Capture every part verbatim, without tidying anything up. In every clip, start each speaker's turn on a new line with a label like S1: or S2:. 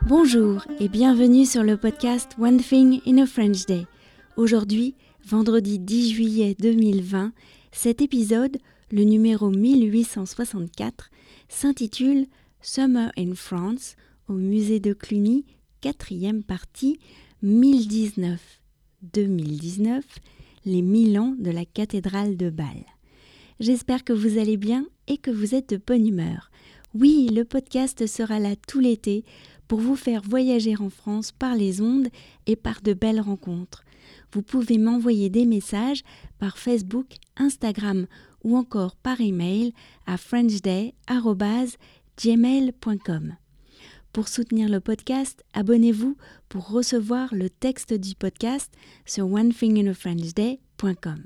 S1: Bonjour et bienvenue sur le podcast One Thing in a French Day. Aujourd'hui, vendredi dix juillet deux mille vingt, cet épisode, le numéro mille huit cent soixante-quatre, s'intitule Summer in France au musée de Cluny, quatrième partie, mille dix-neuf deux mille dix-neuf, les mille ans de la cathédrale de Bâle. J'espère que vous allez bien et que vous êtes de bonne humeur. Oui, le podcast sera là tout l'été pour vous faire voyager en France par les ondes et par de belles rencontres. Vous pouvez m'envoyer des messages par Facebook, Instagram ou encore par email à frenchday arobase gmail point com. Pour soutenir le podcast, abonnez-vous pour recevoir le texte du podcast sur one thing in a french day point com.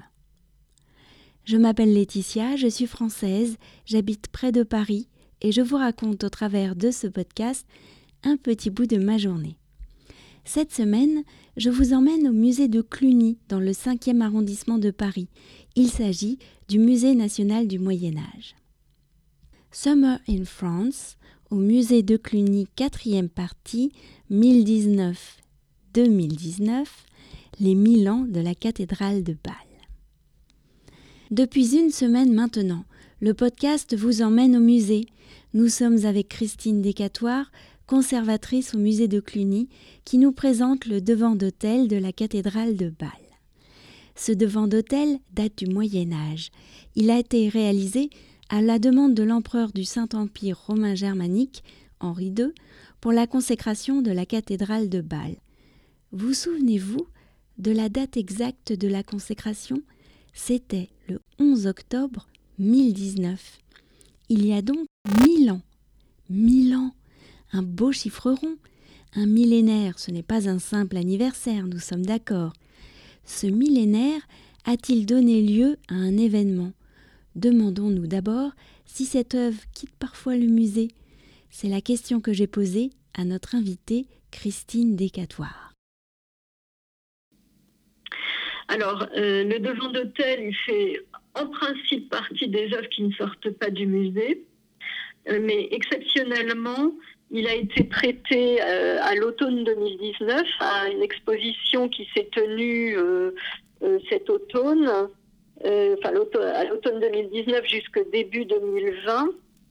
S1: Je m'appelle Laetitia, je suis française, j'habite près de Paris et je vous raconte au travers de ce podcast un petit bout de ma journée. Cette semaine, je vous emmène au musée de Cluny dans le cinquième arrondissement de Paris. Il s'agit du Musée national du Moyen-Âge. Summer in France, au musée de Cluny, quatrième partie, mille dix-neuf deux mille dix-neuf, les mille ans de la cathédrale de Bâle. Depuis une semaine maintenant, le podcast vous emmène au musée. Nous sommes avec Christine Descatoires, conservatrice au musée de Cluny, qui nous présente le devant d'autel de la cathédrale de Bâle. Ce devant d'autel date du Moyen-Âge. Il a été réalisé à la demande de l'empereur du Saint-Empire romain germanique, Henri deux, pour la consécration de la cathédrale de Bâle. Vous souvenez-vous de la date exacte de la consécration ? C'était le onze octobre mille dix-neuf. Il y a donc mille ans. Mille ans, un beau chiffre rond. Un millénaire, ce n'est pas un simple anniversaire, nous sommes d'accord. Ce millénaire a-t-il donné lieu à un événement ? Demandons-nous d'abord si cette œuvre quitte parfois le musée. C'est la question que j'ai posée à notre invitée Christine Descatoires.
S2: Alors, euh, le devant d'autel, il fait en principe partie des œuvres qui ne sortent pas du musée, euh, mais exceptionnellement, il a été prêté euh, à l'automne deux mille dix-neuf à une exposition qui s'est tenue euh, euh, cet automne, euh, enfin l'automne, à l'automne deux mille dix-neuf jusqu'au début deux mille vingt.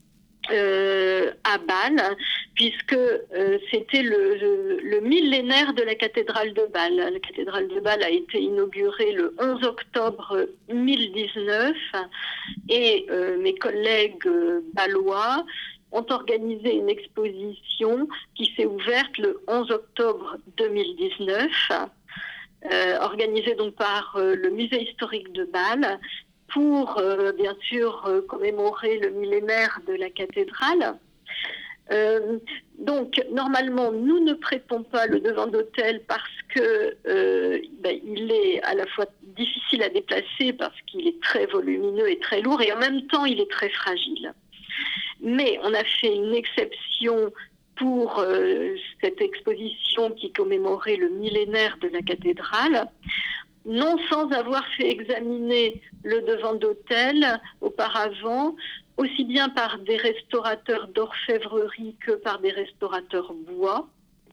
S2: Euh, à Bâle, puisque euh, c'était le, le, le millénaire de la cathédrale de Bâle. La cathédrale de Bâle a été inaugurée le onze octobre mille dix-neuf et euh, mes collègues euh, bâlois ont organisé une exposition qui s'est ouverte le onze octobre deux mille dix-neuf, euh, organisée donc par euh, le musée historique de Bâle, pour euh, bien sûr euh, commémorer le millénaire de la cathédrale. Euh, donc normalement nous ne prêtons pas le devant d'autel parce que euh, ben, il est à la fois difficile à déplacer parce qu'il est très volumineux et très lourd et en même temps il est très fragile. Mais on a fait une exception pour euh, cette exposition qui commémorait le millénaire de la cathédrale, non sans avoir fait examiner le devant d'autel auparavant, aussi bien par des restaurateurs d'orfèvrerie que par des restaurateurs bois,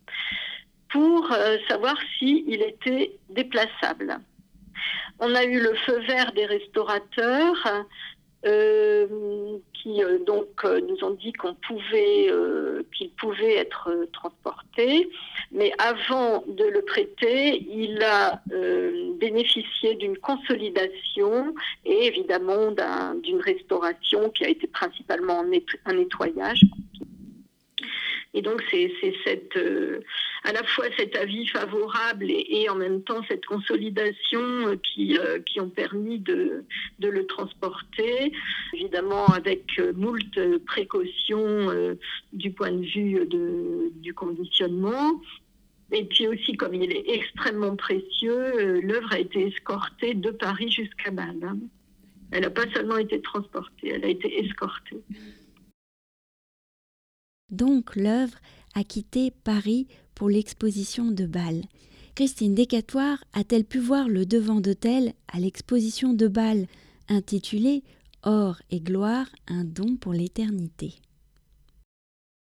S2: pour euh, savoir s'il était déplaçable. On a eu le feu vert des restaurateurs euh, qui euh, donc euh, nous ont dit qu'on pouvait, euh, qu'il pouvait être euh, transporté, mais avant de le prêter, il a euh, bénéficié d'une consolidation et évidemment d'un, d'une restauration qui a été principalement un nettoyage. Et donc c'est, c'est cette, euh, à la fois cet avis favorable et, et en même temps cette consolidation qui, euh, qui ont permis de, de le transporter, évidemment avec euh, moult précautions euh, du point de vue de, du conditionnement. Et puis aussi, comme il est extrêmement précieux, euh, l'œuvre a été escortée de Paris jusqu'à Bâle. Hein. Elle n'a pas seulement été transportée, elle a été escortée.
S1: Donc l'œuvre a quitté Paris pour l'exposition de Bâle. Christine Descatoires a-t-elle pu voir le devant d'autel à l'exposition de Bâle, intitulée « Or et gloire, un don pour l'éternité ».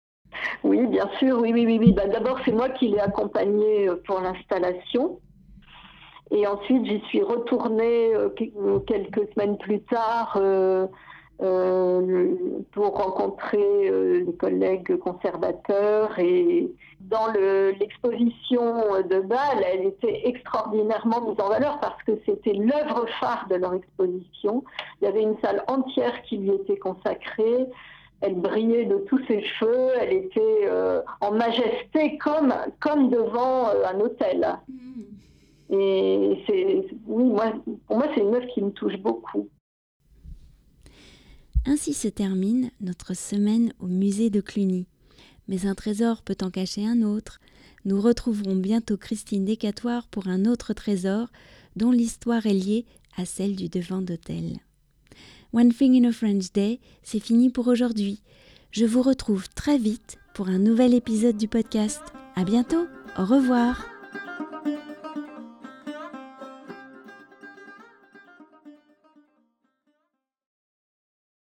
S2: Oui, bien sûr, oui, oui, oui. oui. Ben, d'abord, c'est moi qui l'ai accompagné pour l'installation. Et ensuite, j'y suis retournée euh, quelques semaines plus tard euh, euh, pour rencontrer euh, des collègues conservateurs. Et dans le, l'exposition de Bâle, elle était extraordinairement mise en valeur parce que c'était l'œuvre phare de leur exposition. Il y avait une salle entière qui lui était consacrée. Elle brillait de tous ses cheveux, elle était euh, en majesté comme, comme devant euh, un hôtel. Mmh. Et c'est, oui, moi, pour moi, c'est une œuvre qui me touche beaucoup.
S1: Ainsi se termine notre semaine au musée de Cluny. Mais un trésor peut en cacher un autre. Nous retrouverons bientôt Christine Decatoire pour un autre trésor dont l'histoire est liée à celle du devant d'hôtel. One Thing in a French Day, c'est fini pour aujourd'hui. Je vous retrouve très vite pour un nouvel épisode du podcast. À bientôt, au revoir.